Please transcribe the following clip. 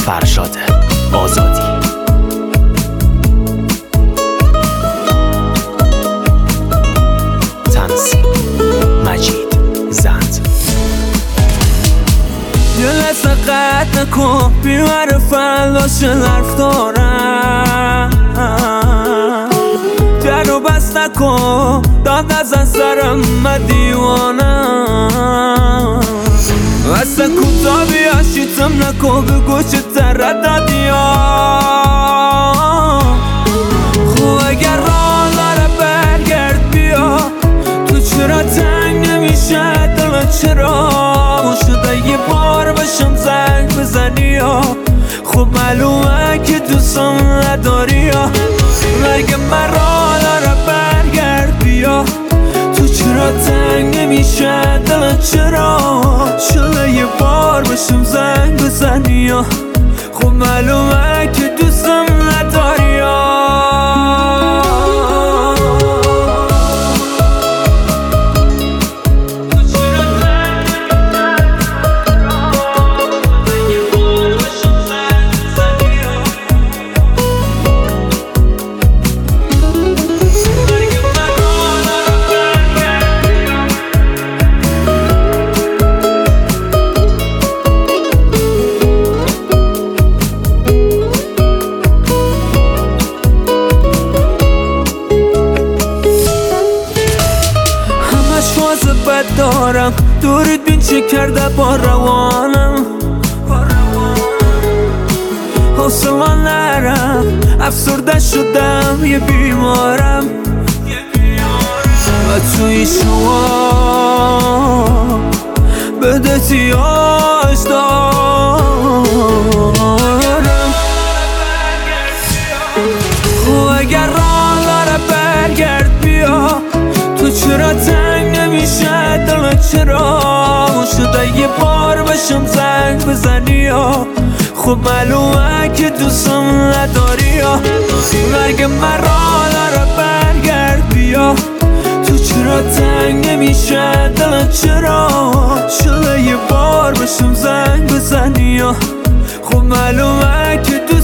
فرشاد آزادی. تنظیم مجید زند. یه لحظه قطع نکن، بیمار فلاش حرف دارم. در رو بست نکن، داد نزن سرم من دیوانم. اصلا کوتا بیا شیطم نکن، بگو چه ترددی ها. خب اگر راه داره برگرد بیا، تو چرا تنگ نمیشه دلت؟ چرا شده یه بار بشم زنگ بزنی ها؟ خب معلومه که دوستم نداری ها. اگه من راه داره برگرد بیا، تو چرا تنگ نمیشه دلت؟ چرا شده یه بار بشم زنگ بزنی ها؟ خب معلومه که دوستم نداری ها. بد دارم دورت بین چه کرده با روانم. حوصله نرم، افسرده شدم، یه بیمارم. و توی شما بدهتیاش دارم. خب اگر راه داره برگرد بیا، تو چرا تنگ نمیشه دلت؟ چرا شده یه بار بشم زنگ بزنی ها؟ خب معلومه که دوستم نداری ها. اگه من راه داره برگرد بیا، تو چرا تنگ نمیشه دلت؟ چرا شده یه بار بشم زنگ بزنی ها؟ خب معلومه که